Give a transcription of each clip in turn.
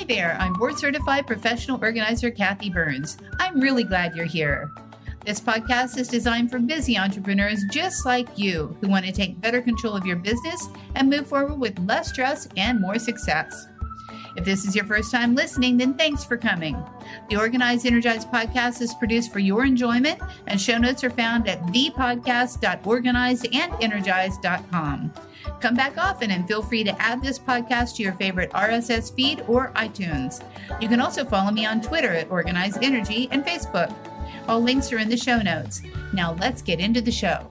there, I'm board certified professional organizer Kathy Burns. I'm really glad you're here. This podcast is designed for busy entrepreneurs just like you who want to take better control of your business and move forward with less stress and more success. If this is your first time listening, then thanks for coming. The Organize Energize podcast is produced for your enjoyment, and show notes are found at thepodcast.organizeandenergize.com. Come back often and feel free to add this podcast to your favorite RSS feed or iTunes. You can also follow me on Twitter at Organize Energy and Facebook. All links are in the show notes. Now let's get into the show.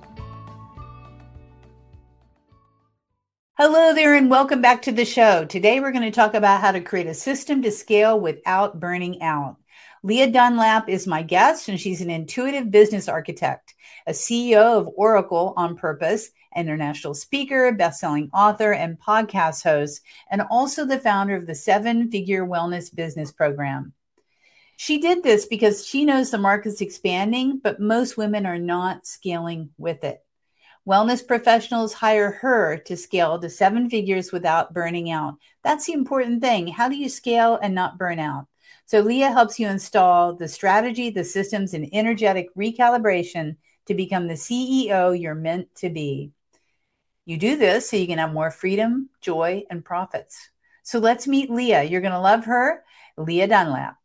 Hello there and welcome back to the show. Today we're going to talk about how to create a system to scale without burning out. Leah Dunlap is my guest, and she's an intuitive business architect, a CEO of Oracle on Purpose, international speaker, best-selling author, and podcast host, and also the founder of the 7-Figure Wellness Business Program. She did this because she knows the market's expanding, but most women are not scaling with it. Wellness professionals hire her to scale to 7 figures without burning out. That's the important thing. How do you scale and not burn out? So Leah helps you install the strategy, the systems, and energetic recalibration to become the CEO you're meant to be. You do this so you can have more freedom, joy, and profits. So let's meet Leah. You're going to love her, Leah Dunlap.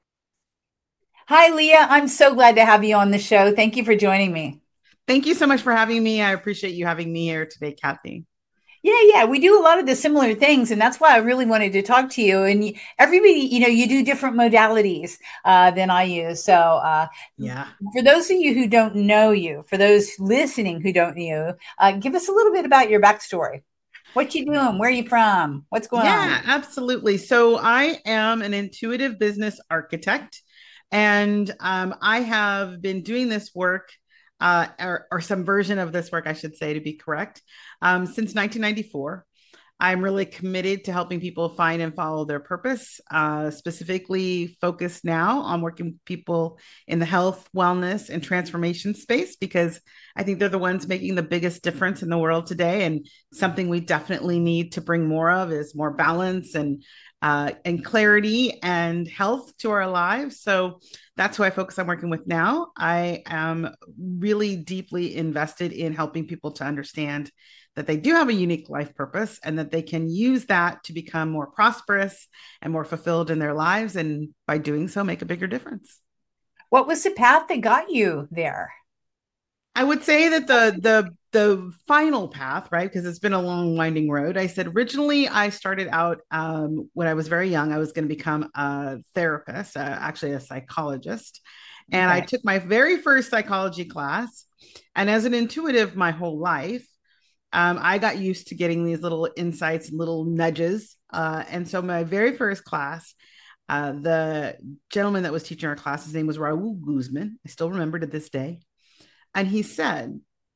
Hi, Leah. I'm so glad to have you on the show. Thank you for joining me. Thank you so much for having me. I appreciate you having me here today, Kathy. Yeah. We do a lot of the similar things, and that's why I really wanted to talk to you. And everybody, you do different modalities than I use. So for those of you who don't know you, for those listening who don't know you, give us a little bit about your backstory. What you doing? Where are you from? What's going on? Yeah, absolutely. So I am an intuitive business architect, and I have been doing this work or some version of this work, I should say, to be correct, since 1994. I'm really committed to helping people find and follow their purpose, specifically focused now on working with people in the health, wellness, and transformation space, because I think they're the ones making the biggest difference in the world today. And something we definitely need to bring more of is more balance and clarity and health to our lives. So that's who I focus on working with now. I am really deeply invested in helping people to understand that they do have a unique life purpose and that they can use that to become more prosperous and more fulfilled in their lives. And by doing so, make a bigger difference. What was the path that got you there? I would say that the final path, right? Because it's been a long, winding road. I said originally I started out when I was very young, I was going to become a therapist, actually a psychologist. And I took my very first psychology class. And as an intuitive my whole life, I got used to getting these little insights, little nudges. And so my very first class, the gentleman that was teaching our class, his name was Raul Guzman. I still remember to this day. And he said,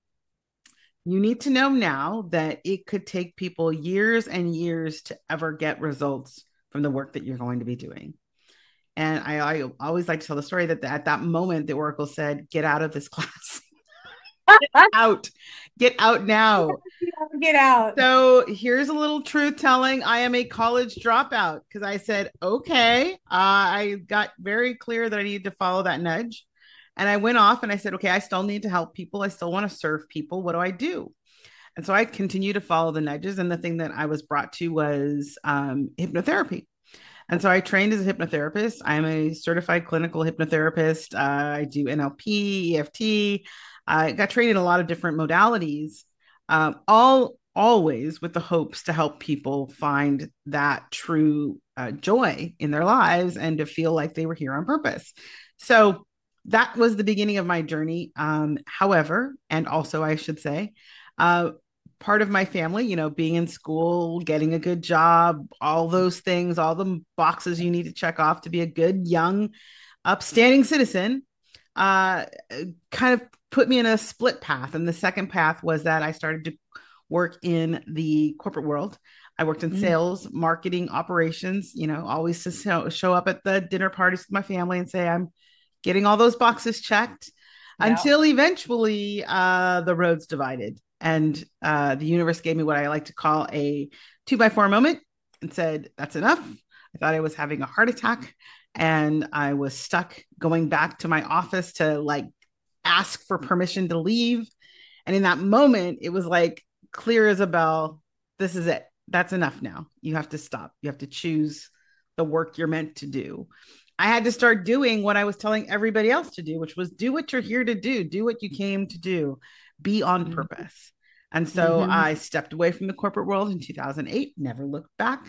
you need to know now that it could take people years and years to ever get results from the work that you're going to be doing. And I always like to tell the story that at that moment, the Oracle said, get out of this class. Get out now. Get out. So here's a little truth telling. I am a college dropout because I said, okay, I got very clear that I needed to follow that nudge. And I went off and I said, okay, I still need to help people. I still want to serve people. What do I do? And so I continue to follow the nudges. And the thing that I was brought to was hypnotherapy. And so I trained as a hypnotherapist. I'm a certified clinical hypnotherapist. I do NLP, EFT. I got trained in a lot of different modalities, always with the hopes to help people find that true joy in their lives and to feel like they were here on purpose. So that was the beginning of my journey. However, and also I should say, part of my family, being in school, getting a good job, all those things, all the boxes you need to check off to be a good, young, upstanding citizen, kind of put me in a split path. And the second path was that I started to work in the corporate world. I worked in sales, marketing, operations, always to show up at the dinner parties with my family and say, I'm getting all those boxes checked until eventually the roads divided. And the universe gave me what I like to call a 2x4 moment and said, that's enough. I thought I was having a heart attack, and I was stuck going back to my office to like ask for permission to leave. And in that moment, it was like clear as a bell. This is it. That's enough now. You have to stop. You have to choose the work you're meant to do. I had to start doing what I was telling everybody else to do, which was do what you're here to do what you came to do, be on purpose. And so Mm-hmm. I stepped away from the corporate world in 2008, never looked back,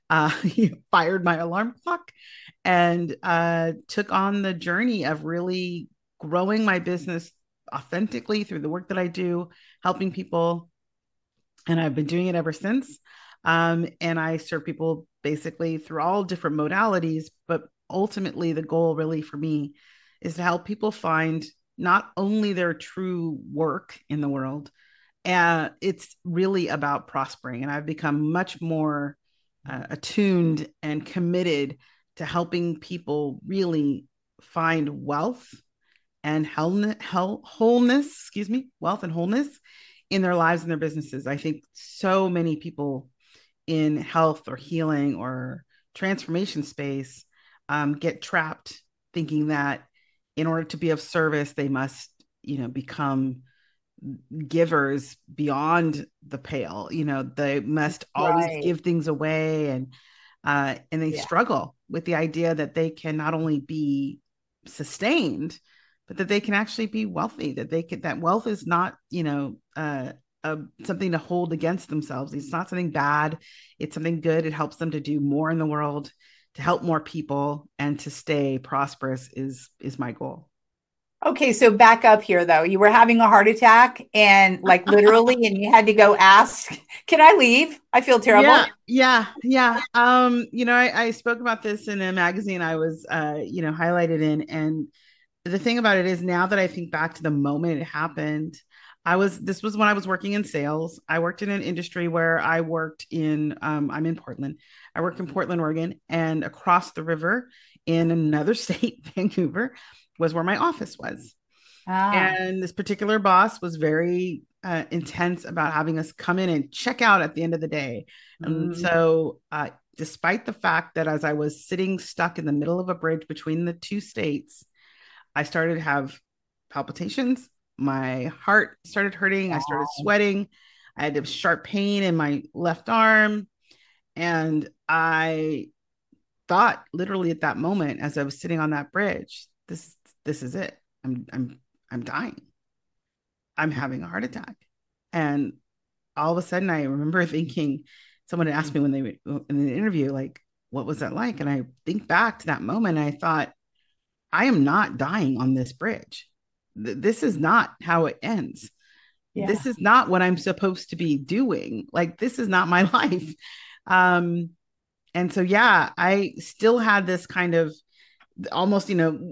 fired my alarm clock, and took on the journey of really growing my business authentically through the work that I do, helping people. And I've been doing it ever since. And I serve people basically through all different modalities. But ultimately, the goal really for me is to help people find not only their true work in the world, it's really about prospering. And I've become much more attuned and committed to helping people really find wealth and wholeness, excuse me, wealth and wholeness in their lives and their businesses. I think so many people in health or healing or transformation space get trapped thinking that in order to be of service, they must, become givers beyond the pale. They must always Right. give things away, and they Yeah. struggle with the idea that they can not only be sustained, but that they can actually be wealthy, that wealth is not, something to hold against themselves. It's not something bad. It's something good. It helps them to do more in the world, to help more people, and to stay prosperous is my goal. Okay, so back up here though. You were having a heart attack and like literally, and you had to go ask, can I leave? I feel Yeah, terrible. yeah. I spoke about this in a magazine I was, highlighted in. And the thing about it is, now that I think back to the moment it happened, this was when I was working in sales. I worked in an industry where I'm in Portland. I worked in Portland, Oregon, and across the river in another state, Vancouver, was where my office was. Ah. And this particular boss was very intense about having us come in and check out at the end of the day. And Mm. so, despite the fact that as I was sitting stuck in the middle of a bridge between the two states, I started to have palpitations. My heart started hurting. I started Wow. sweating. I had a sharp pain in my left arm. And I thought literally at that moment, as I was sitting on that bridge, this is it. I'm dying. I'm having a heart attack. And all of a sudden I remember thinking, someone had asked me when they in the interview, like, what was that like? And I think back to that moment and I thought, I am not dying on this bridge. This is not how it ends. Yeah. This is not what I'm supposed to be doing. Like, this is not my life. Um, and so, yeah, I still had this kind of almost,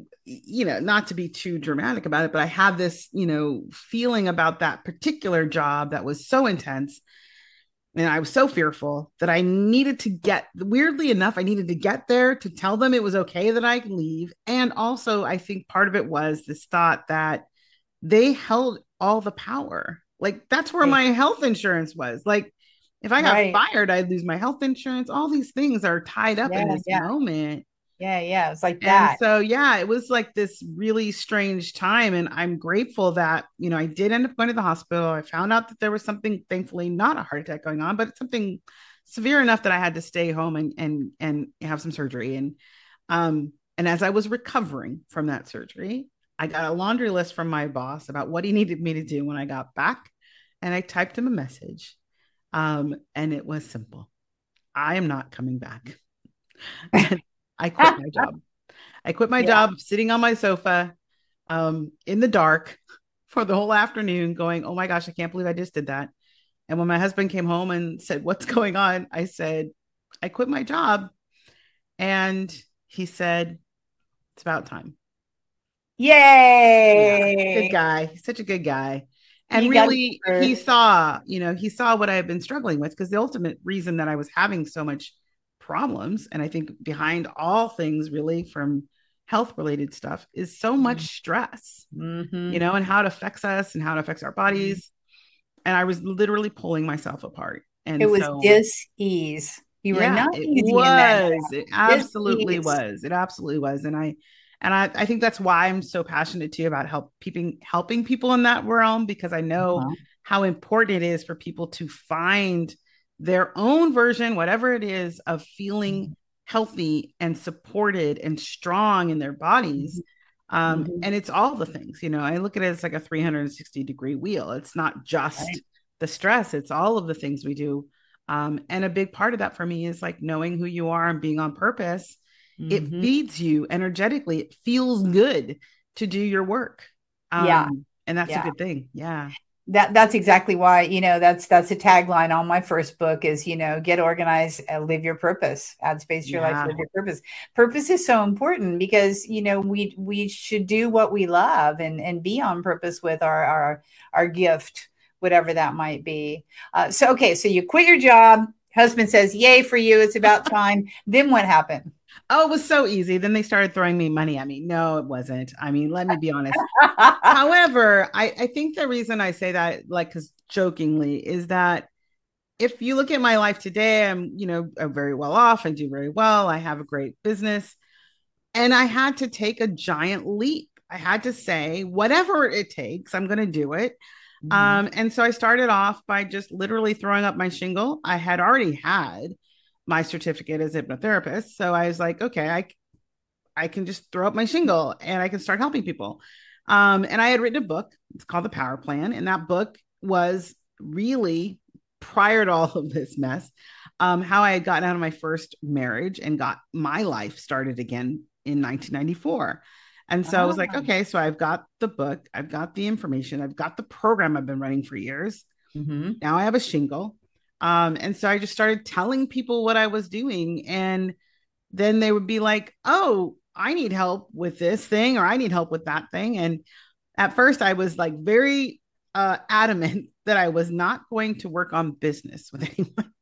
not to be too dramatic about it, but I had this, feeling about that particular job that was so intense. And I was so fearful that I needed to weirdly enough, I needed to get there to tell them it was okay that I can leave. And also, I think part of it was this thought that they held all the power. Like, that's where Right. my health insurance was. Like, if I got Right. fired, I'd lose my health insurance. All these things are tied up in Yeah. this Yeah. moment. Yeah. Yeah. It's like And that. so, yeah, it was like this really strange time. And I'm grateful that, I did end up going to the hospital. I found out that there was something, thankfully, not a heart attack going on, but it's something severe enough that I had to stay home and have some surgery. And as I was recovering from that surgery, I got a laundry list from my boss about what he needed me to do when I got back. And I typed him a message. And it was simple. I am not coming back. And I quit my job. I quit my Yeah. job sitting on my sofa in the dark for the whole afternoon, going, oh my gosh, I can't believe I just did that. And when my husband came home and said, what's going on? I said, I quit my job. And he said, it's about time. Yeah, good Yay. guy. He's such a good guy. And You got it really, he through. saw, he saw what I had been struggling with, because the ultimate reason that I was having so much problems, and I think behind all things really from health related stuff, is so much stress, Mm-hmm. and how it affects us and how it affects our bodies. And I was literally pulling myself apart. It And was so, dis-ease. You were Yeah, not it easy in that was. It job. This absolutely is, was. It absolutely was. And I think that's why I'm so passionate too about helping people in that realm, because I know uh-huh. how important it is for people to find their own version, whatever it is, of feeling healthy and supported and strong in their bodies. Mhm. And it's all the things, I look at it as like a 360-degree wheel. It's not just Right. the stress, it's all of the things we do. And a big part of that for me is like knowing who you are and being on purpose. It Mhm. feeds you energetically. It feels good to do your work. Yeah. And that's a Yeah. good thing. Yeah. That's exactly why, that's a tagline on my first book is, get organized, live your purpose, add space to your life, Yeah. live your purpose. Purpose is so important because, we should do what we love and be on purpose with our gift, whatever that might be. Okay, so you quit your job. Husband says, "Yay for you! It's about time." Then what happened? Oh, it was so easy. Then they started throwing me money at me. No, it wasn't. I mean, let me be honest. However, I think the reason I say that, like, because jokingly, is that if you look at my life today, I'm very well off. I do very well. I have a great business. And I had to take a giant leap. I had to say, whatever it takes, I'm going to do it. Mhm. And so I started off by just literally throwing up my shingle. I had already had my certificate as a hypnotherapist. So I was like, okay, I can just throw up my shingle and I can start helping people. And I had written a book. It's called The Power Plan. And that book was really prior to all of this mess, how I had gotten out of my first marriage and got my life started again in 1994. And so I was like, Oh. okay, so I've got the book, I've got the information, I've got the program I've been running for years. Mhm. Now I have a shingle. And so I just started telling people what I was doing. And then they would be like, oh, I need help with this thing, or I need help with that thing. And at first, I was like very adamant that I was not going to work on business with anyone.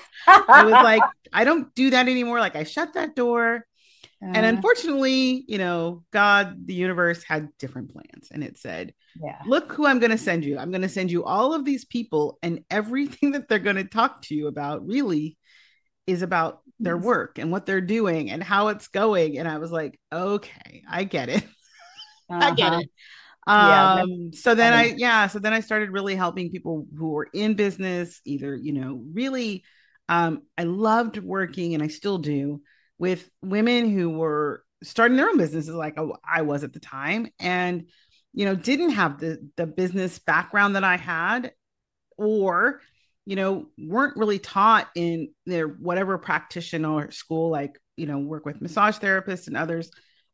I was like, I don't do that anymore. Like, I shut that door. And Uh, unfortunately, God, the universe had different plans. And it said, yeah. look who I'm going to send you. I'm going to send you all of these people, and everything that they're going to talk to you about really is about their work and what they're doing and how it's going. And I was like, okay, I get it. I get Uh-huh. it. Yeah, that's funny. So then I started really helping people who were in business, either, really, I loved working, and I still do, with women who were starting their own businesses like I was at the time, and, didn't have the business background that I had, or weren't really taught in their whatever practitioner school, like, work with massage therapists and others,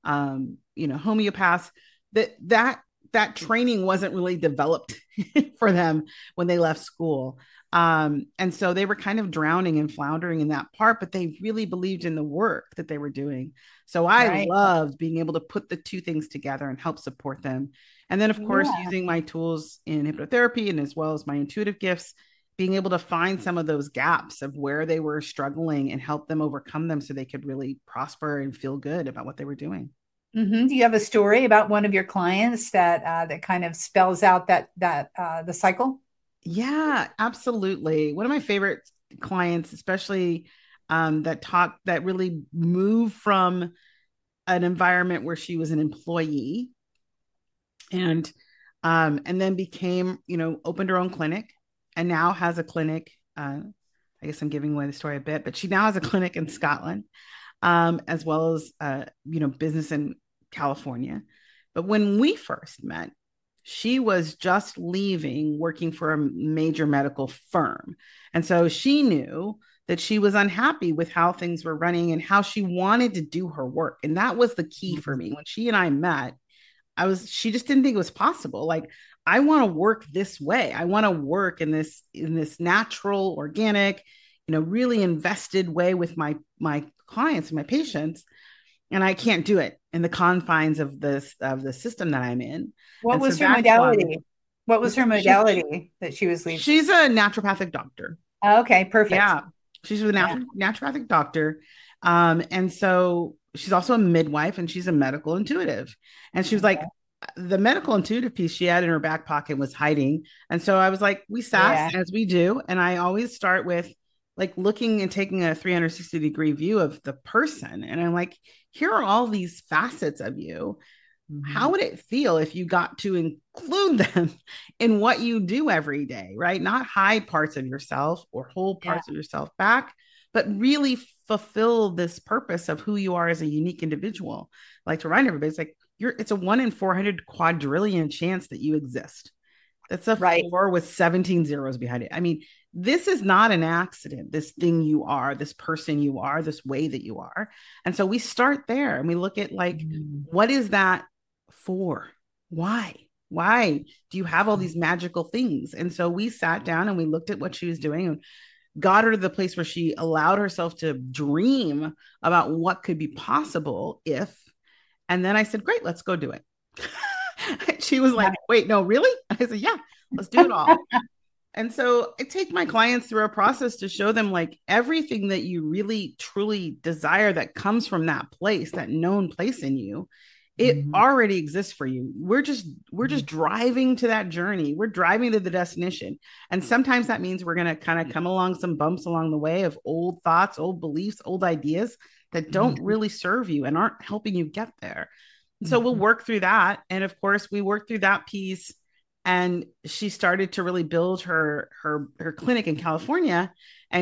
homeopaths, that training wasn't really developed for them when they left school. And so they were kind of drowning and floundering in that part, but they really believed in the work that they were doing. So I Right. loved being able to put the two things together and help support them. And then, of course, Yeah. using my tools in hypnotherapy, and as well as my intuitive gifts, being able to find some of those gaps of where they were struggling and help them overcome them so they could really prosper and feel good about what they were doing. Do you have a story about one of your clients that kind of spells out that the cycle? Yeah, absolutely. One of my favorite clients, especially, that really moved from an environment where she was an employee, and and then became, opened her own clinic, and now has a clinic. I guess I'm giving away the story a bit, but she now has a clinic in Scotland, as well as, business in California. But when we first met, she was just leaving working for a major medical firm. And so she knew that she was unhappy with how things were running and how she wanted to do her work. And that was the key for Mhm. me. When she and I met, she just didn't think it was possible. Like, I want to work this way. I want to work in this natural, organic, really invested way with my clients and my patients, and I can't do it in the confines of the system that I'm in. What And so was her that's why modality? What was her she's modality that she was leaving? she's a naturopathic doctor. Okay, perfect. Yeah, she's a Yeah. naturopathic doctor. And so she's also a midwife, and she's a medical intuitive. And she was Okay. like, the medical intuitive piece she had in her back pocket was hiding. And so I was like, we sat Yeah. as we do. And I always start with, like looking and taking a 360-degree view of the person. And I'm like, here are all these facets of you. How Mhm. would it feel if you got to include them in what you do every day, right? Not hide parts of yourself or hold Yeah. parts of yourself back, but really fulfill this purpose of who you are as a unique individual. I like to remind everybody, it's like it's a 1 in 400 quadrillion chance that you exist. That's a Right. four with 17 zeros behind it. I mean, this is not an accident, this thing you are, this person you are, this way that you are. And so we start there and we look at like, Mhm. what is that for? Why? Why do you have all these magical things? And so we sat down and we looked at what she was doing and got her to the place where she allowed herself to dream about what could be possible if. And then I said, great, let's go do it. She was like, wait, no, really? I said, yeah, let's do it all. And so I take my clients through a process to show them like everything that you really truly desire that comes from that place, that known place in you, it Mhm. already exists for you. We're just driving to that journey. We're driving to the destination. And sometimes that means we're going to kind of come along some bumps along the way of old thoughts, old beliefs, old ideas that don't Mhm. really serve you and aren't helping you get there. So we'll Mhm. work through that. And of course, we work through that piece and she started to really build her clinic in California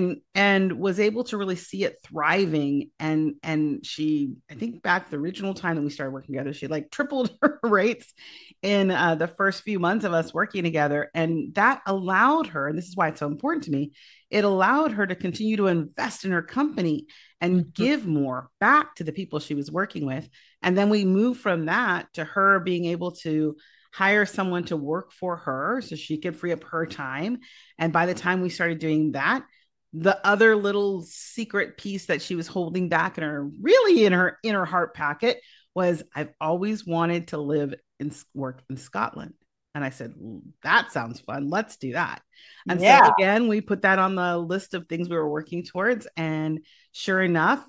and was able to really see it thriving and she I think back the original time that we started working together she like tripled her rates in the first few months of us working together, and that allowed her, and this is why it's so important to me, it allowed her to continue to invest in her company and Mhm. give more back to the people she was working with. And then we moved from that to her being able to hire someone to work for her so she could free up her time. And by the time we started doing that, the other little secret piece that she was holding back in her really in her heart packet was, I've always wanted to live and work in Scotland. And I said, that sounds fun. Let's do that. And so Yeah. again, we put that on the list of things we were working towards. And sure enough,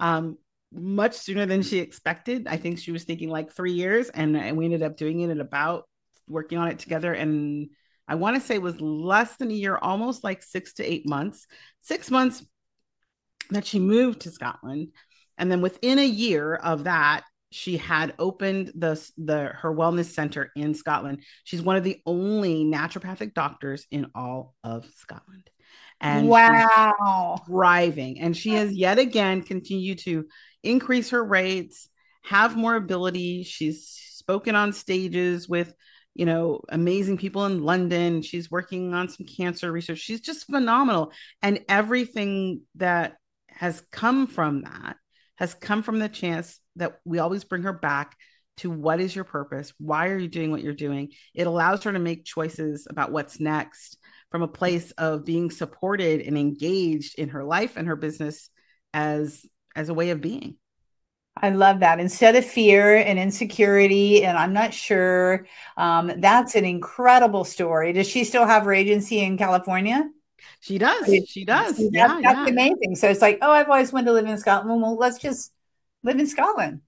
much sooner than she expected. I think she was thinking like 3 years, and we ended up doing it at about working on it together. And I want to say it was less than a year, almost like 6 to 8 months, 6 months that she moved to Scotland. And then within a year of that, she had opened the her wellness center in Scotland. She's one of the only naturopathic doctors in all of Scotland. And she's Wow. thriving. And she has yet again continued to increase her rates, have more ability. She's spoken on stages with, amazing people in London. She's working on some cancer research. She's just phenomenal. And everything that has come from that has come from the chance that we always bring her back to what is your purpose? Why are you doing what you're doing? It allows her to make choices about what's next from a place of being supported and engaged in her life and her business as as a way of being. I love that. Instead of fear and insecurity, and I'm not sure, that's an incredible story. Does she still have her agency in California? She does. She does. See, Yeah, that's yeah. amazing. So it's like, oh, I've always wanted to live in Scotland. Well, let's just live in Scotland.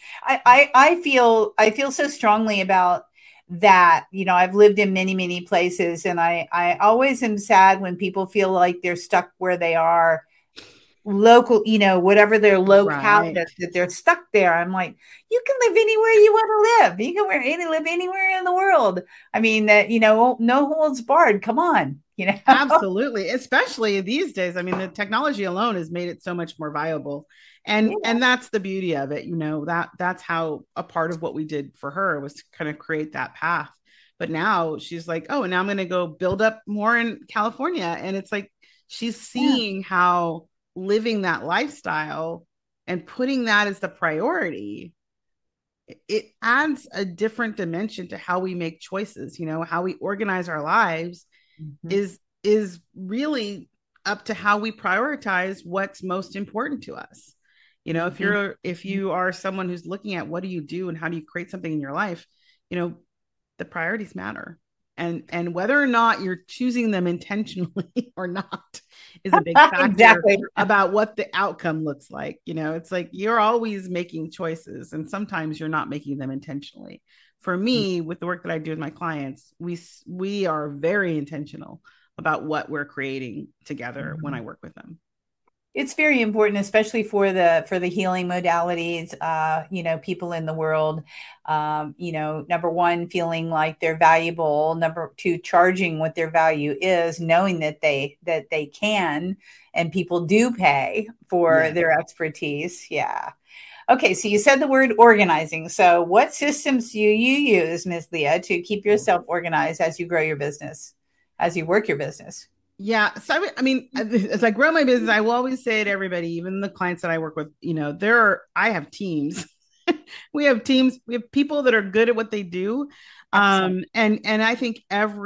I feel so strongly about that. I've lived in many, many places, and I always am sad when people feel like they're stuck where they are local, whatever their locale Right. is, that they're stuck there. I'm like, you can live anywhere you want to live. You can live anywhere in the world. I mean, that, no holds barred. Come on, Absolutely, especially these days. I mean, the technology alone has made it so much more viable, and Yeah. and that's the beauty of it. That's how a part of what we did for her was to kind of create that path. But now she's like, oh, and now I'm going to go build up more in California, and it's like she's Yeah. seeing how living that lifestyle and putting that as the priority, it adds a different dimension to how we make choices. How we organize our lives Mhm. is really up to how we prioritize what's most important to us. If Mhm. you are someone who's looking at what do you do and how do you create something in your life, you know the priorities matter, and whether or not you're choosing them intentionally or not is a big factor Exactly. about what the outcome looks like. It's like you're always making choices, and sometimes you're not making them intentionally. For me, with the work that I do with my clients, we are very intentional about what we're creating together when I Mhm. work with them. It's very important, especially for the healing modalities. People in the world, number one, feeling like they're valuable. Number two, charging what their value is, knowing that they can, and people do pay for Yes. their expertise. Yeah. Okay, so you said the word organizing. So, what systems do you use, Ms. Leah, to keep yourself organized as you grow your business, as you work your business? Yeah. So I mean, as I grow my business, I will always say to everybody, even the clients that I work with, I have teams. We have teams, we have people that are good at what they do. Excellent. And I think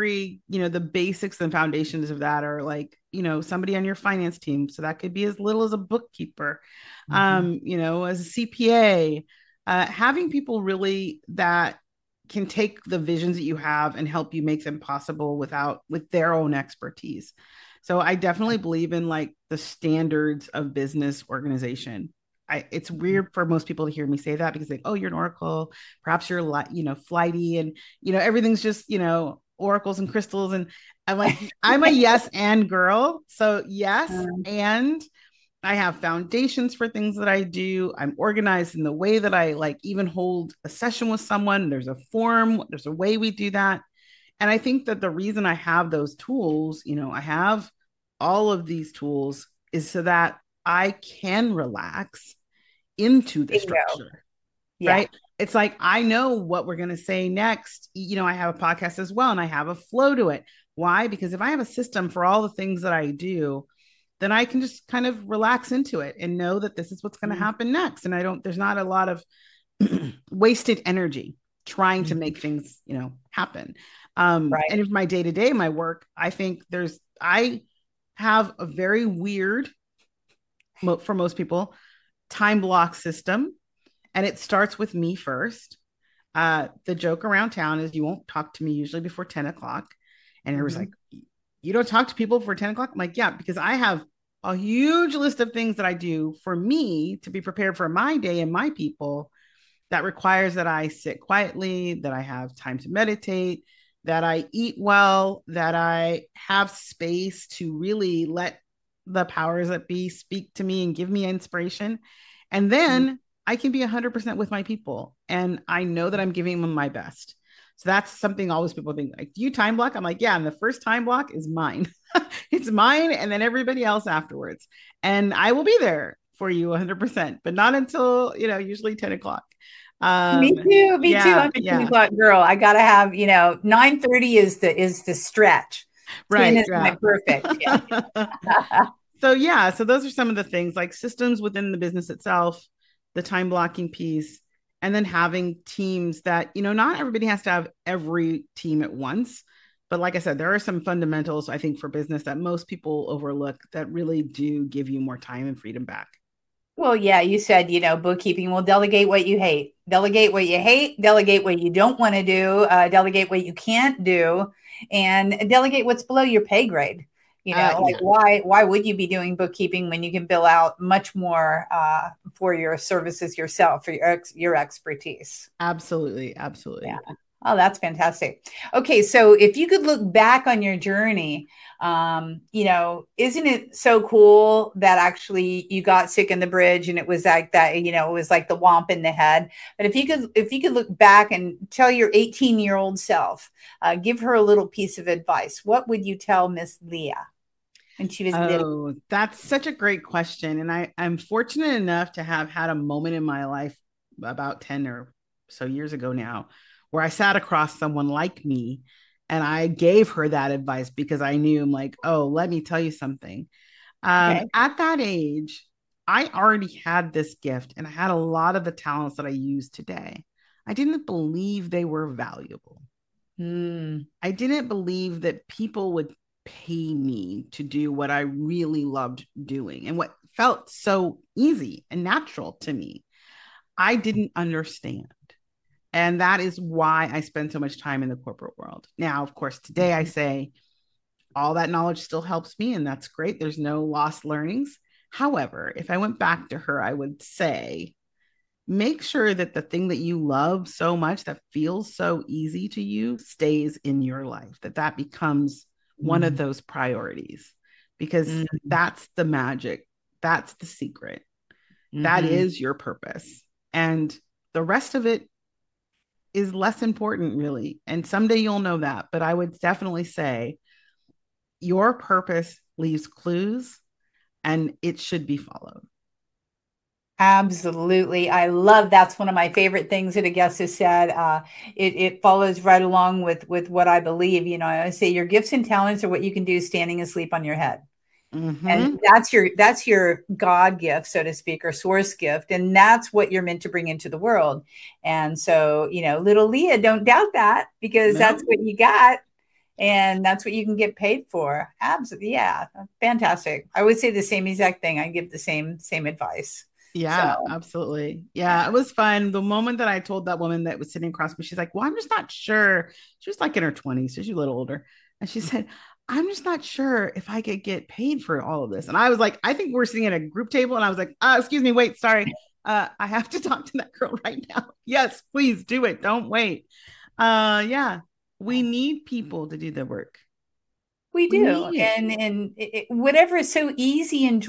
the basics and foundations of that are like, somebody on your finance team. So that could be as little as a bookkeeper, Mhm. as a CPA, having people really that can take the visions that you have and help you make them possible with their own expertise. So I definitely believe in like the standards of business organization. It's weird for most people to hear me say that because they, oh, you're an oracle, perhaps you're flighty, and everything's just oracles and crystals, and I'm like, I'm a yes and girl. So yes, Um, and I have foundations for things that I do. I'm organized in the way that I like even hold a session with someone. There's a form, there's a way we do that. And I think that the reason I have those tools, I have all of these tools is so that I can relax into the Bingo. structure, Yeah. right? It's like I know what we're going to say next. I have a podcast as well and I have a flow to it. Why? Because if I have a system for all the things that I do, then I can just kind of relax into it and know that this is what's going to Mhm. happen next. And there's not a lot of wasted energy trying to make Mhm. things, happen. Right. And if my day to day, my work, I think I have a very weird, for most people, time block system. And it starts with me first. The joke around town is you won't talk to me usually before 10 o'clock. And it was like, Mhm. you don't talk to people before 10 o'clock? I'm like, yeah, because I have a huge list of things that I do for me to be prepared for my day and my people that requires that I sit quietly, that I have time to meditate, that I eat well, that I have space to really let the powers that be speak to me and give me inspiration. And Mhm. then I can be 100% with my people. And I know that I'm giving them my best. So that's something always people think like, do you time block? I'm like, yeah. And the first time block is mine. It's mine. And then everybody else afterwards. And I will be there for you 100%, but not until, usually 10 o'clock. Me too. Me too. Yeah, I'm a 10 yeah. o'clock girl. I gotta have, 9:30 is the stretch. 10 Right, is my yeah. perfect. Yeah. So yeah, so those are some of the things like systems within the business itself, the time blocking piece, and then having teams that, not everybody has to have every team at once. But like I said, there are some fundamentals I think for business that most people overlook that really do give you more time and freedom back. Well, yeah, you said, bookkeeping will delegate what you hate. Delegate what you hate, delegate what you don't want to do, delegate what you can't do, and delegate what's below your pay grade. Like Yeah, why would you be doing bookkeeping when you can bill out much more for your services yourself, for your expertise? absolutely, Yeah. absolutely. Oh, that's fantastic. Okay, so if you could look back on your journey, isn't it so cool that actually you got sick in the bridge and it was like that, it was like the womp in the head. But if you could look back and tell your 18-year-old self, give her a little piece of advice, what would you tell Miss Leah when she was little? Oh, that's such a great question. And I'm fortunate enough to have had a moment in my life about 10 or so years ago now where I sat across someone like me and I gave her that advice because I knew I'm like, oh, let me tell you something. Okay. At that age, I already had this gift and I had a lot of the talents that I use today. I didn't believe they were valuable. Hmm. I didn't believe that people would pay me to do what I really loved doing and what felt so easy and natural to me. I didn't understand. And that is why I spend so much time in the corporate world. Now, of course, today I say all that knowledge still helps me, and that's great. There's no lost learnings. However, if I went back to her, I would say, make sure that the thing that you love so much that feels so easy to you stays in your life, that becomes one of those priorities, because Mm-hmm. that's the magic. That's the secret. That Mm-hmm. is your purpose. And the rest of it is less important, really. And someday you'll know that. But I would definitely say your purpose leaves clues and it should be followed. Absolutely. I love that's one of my favorite things that a guest has said. It follows right along with what I believe. You know, I always say your gifts and talents are what you can do standing asleep on your head. And Mm-hmm. that's your God gift, so to speak, or source gift. And that's what you're meant to bring into the world. And so, little Leah, don't doubt that because that's No. what you got. And that's what you can get paid for. Absolutely. Yeah. Fantastic. I would say the same exact thing. I give the same advice. So Yeah, absolutely. yeah. Yeah, it was fun. The moment that I told that woman that was sitting across me, she's like, "Well, I'm just not sure." She was like in her 20s, so she's a little older. And she said, "I'm just not sure if I could get paid for all of this." And I was like, "I think we're sitting at a group table." And I was like, excuse me, wait, sorry. I have to talk to that girl right now. Yes, please do it. Don't wait. Yeah, we need people to do the work. We We do. need it. And whatever is so easy and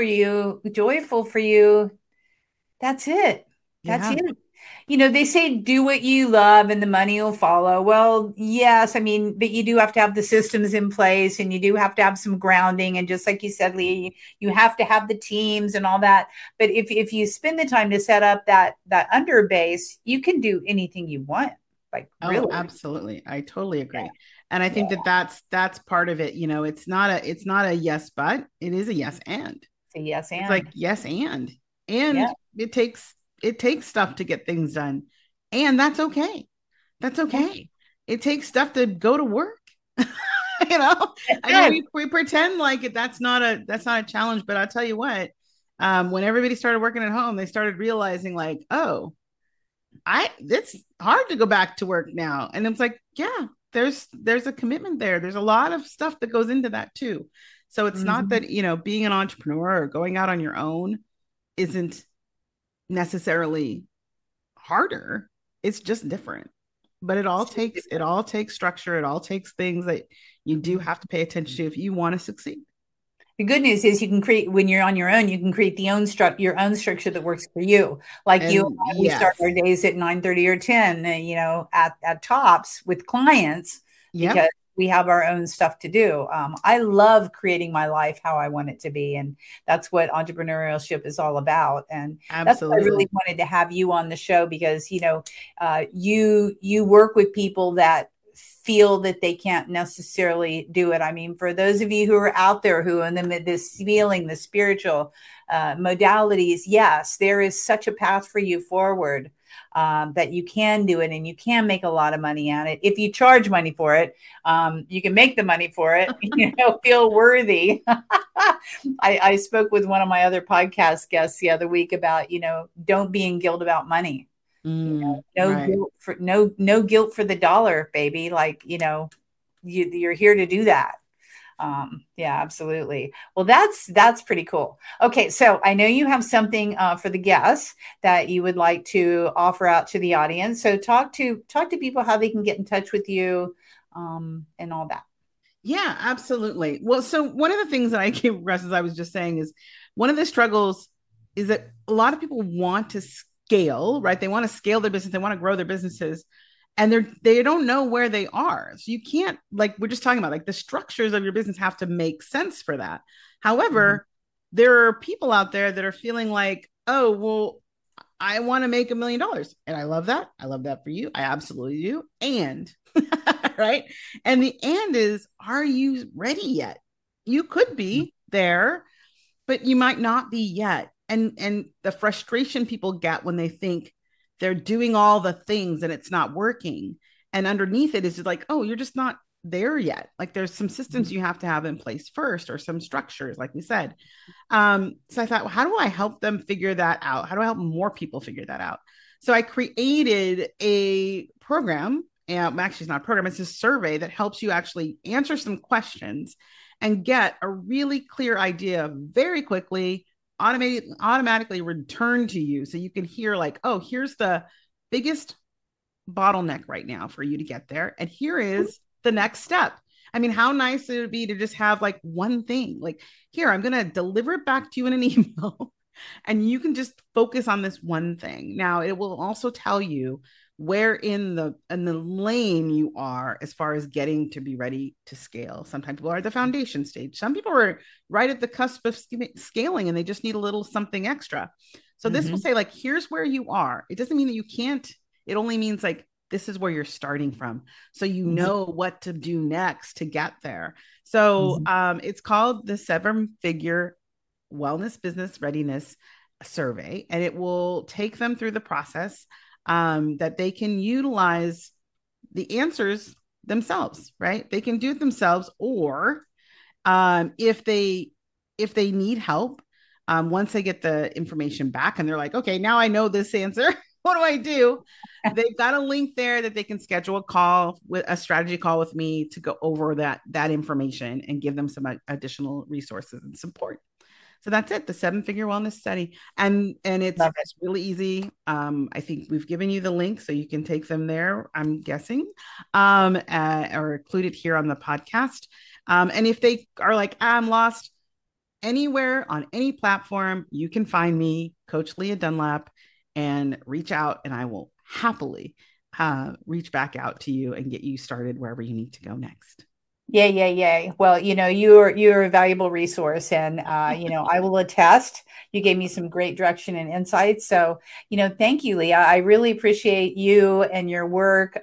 joyful for you, that's it. That's Yeah. it. They say do what you love and the money will follow. Well, yes, I mean, but you do have to have the systems in place and you do have to have some grounding. And just like you said, Lee, you have to have the teams and all that. But if you spend the time to set up that under base, you can do anything you want. Like Oh, really. absolutely. I totally Yeah. agree. And I think Yeah. that that's part of it. It's not a yes but, it is a yes and. So yes, It's like and yes yeah. and it takes stuff to get things done. And that's okay. That's Yeah. okay. It takes stuff to go to work. You know, I mean, Yes. we pretend like that's not a challenge, but I'll tell you what, when everybody started working at home, they started realizing like, oh, it's hard to go back to work now. And it's like, yeah, there's a commitment there. There's a lot of stuff that goes into that too. So it's not Mhm. that, being an entrepreneur or going out on your own isn't necessarily harder. It's just different. But it all takes structure. It all takes things that you do have to pay attention to if you want to succeed. The good news is you can create when you're on your own, you can create your own structure that works for you. Like you and And I, we start yes, our days at 9:30 or 10, at tops with clients yep, because we have our own stuff to do. I love creating my life how I want it to be, and that's what entrepreneurship is all about. And that's why I really absolutely. wanted to have you on the show because you work with people that feel that they can't necessarily do it. I mean, for those of you who are out there who are in this feeling, the spiritual modalities, yes, there is such a path for you forward. That you can do it and you can make a lot of money at it. If you charge money for it, you can make the money for it, feel worthy. I spoke with one of my other podcast guests the other week about, don't be in guilt about money. No Right. guilt for no guilt for the dollar, baby. Like, you're here to do that. Yeah, absolutely. Well, that's pretty cool. Okay, so I know you have something for the guests that you would like to offer out to the audience. So talk to people how they can get in touch with you, and all that. Yeah, absolutely. Well, so one of the things that I came across, as I was just saying, is one of the struggles is that a lot of people want to scale, right? They want to scale their business, they want to grow their businesses, and they don't know where they are. So you can't, like we're just talking about, like the structures of your business have to make sense for that. Mhm. However, there are people out there that are feeling like, oh, well, I want to make $1 million. And I love that. I love that for you. I absolutely do. And right. And the and is, are you ready yet? You could be there, but you might not be yet. And the frustration people get when they think they're doing all the things and it's not working. And underneath it is just like, oh, you're just not there yet. Like there's some systems you have to have in place first, or some structures, like we said. So I thought, well, how do I help them figure that out? How do I help more people figure that out? So I created a program. And actually, it's not a program, it's a survey that helps you actually answer some questions and get a really clear idea very quickly, automatically returned to you. So you can hear, like, oh, here's the biggest bottleneck right now for you to get there. And here is the next step. I mean, how nice it would be to just have like one thing, like, here, I'm going to deliver it back to you in an email and you can just focus on this one thing. Now, it will also tell you where in the lane you are as far as getting to be ready to scale. Sometimes people are at the foundation stage. Some people are right at the cusp of scaling and they just need a little something extra. So this will say like, here's where you are. It doesn't mean that you can't. It only means like, this is where you're starting from. So you know what to do next to get there. So it's called the 7-Figure Wellness Business Readiness Survey, and it will take them through the process that they can utilize the answers themselves, right? They can do it themselves, or if they need help, once they get the information back and they're like, okay, now I know this answer. What do I do? They've got a link there that they can schedule a strategy call with me to go over that information and give them some additional resources and support. So that's it, the 7-Figure Wellness Study. And it's really easy. I think we've given you the link so you can take them there, I'm guessing, or include it here on the podcast. And if they are like, I'm lost, anywhere on any platform, you can find me, Coach Leah Dunlap, and reach out, and I will happily reach back out to you and get you started wherever you need to go next. Yeah. Well, you're a valuable resource, and I will attest. You gave me some great direction and insights. So, thank you, Leah. I really appreciate you and your work.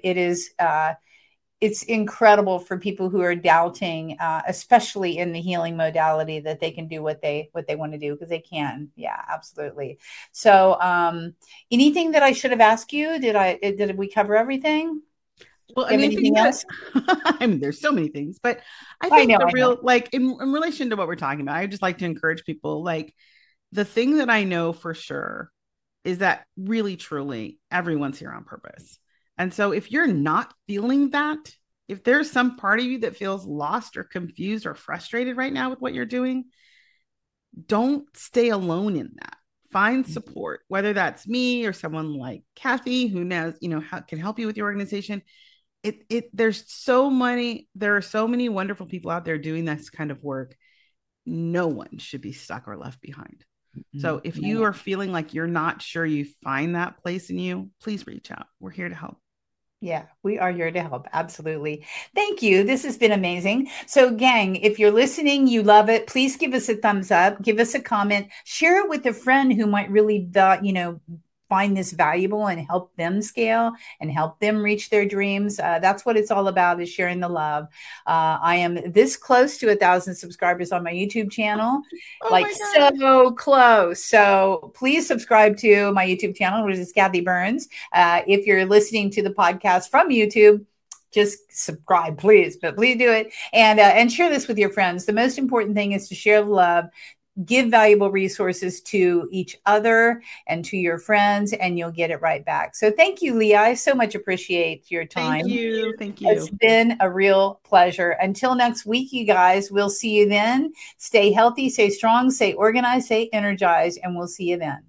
It's incredible for people who are doubting, especially in the healing modality, that they can do what they want to do, because they can. Yeah, absolutely. So, anything that I should have asked you? Did we cover everything? Well, I mean, anything else? I mean, there's so many things, but I think like in relation to what we're talking about, I just like to encourage people, like, the thing that I know for sure is that really, truly, everyone's here on purpose. And so if you're not feeling that, if there's some part of you that feels lost or confused or frustrated right now with what you're doing, don't stay alone in that. Find support, whether that's me or someone like Kathy, who knows, how can help you with your organization. There are so many wonderful people out there doing this kind of work. No one should be stuck or left behind. So if you are feeling like you're not sure you find that place in you, please reach out. We're here to help. Yeah, we are here to help. Absolutely. Thank you. This has been amazing. So, gang, if you're listening, you love it, please give us a thumbs up, give us a comment, share it with a friend who might really, find this valuable and help them scale and help them reach their dreams. That's what it's all about, is sharing the love. I am this close to 1,000 subscribers on my YouTube channel, so close. So please subscribe to my YouTube channel, which is Kathy Burns. If you're listening to the podcast from YouTube, just subscribe, please, but please do it. And share this with your friends. The most important thing is to share the love, give valuable resources to each other and to your friends, and you'll get it right back. So thank you, Leah. I so much appreciate your time. Thank you. It's been a real pleasure. Until next week, you guys, we'll see you then. Stay healthy, stay strong, stay organized, stay energized, and we'll see you then.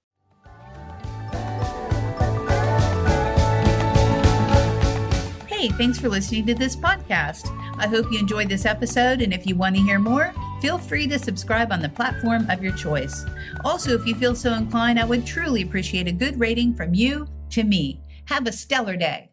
Hey, thanks for listening to this podcast. I hope you enjoyed this episode, and if you want to hear more, feel free to subscribe on the platform of your choice. Also, if you feel so inclined, I would truly appreciate a good rating from you to me. Have a stellar day.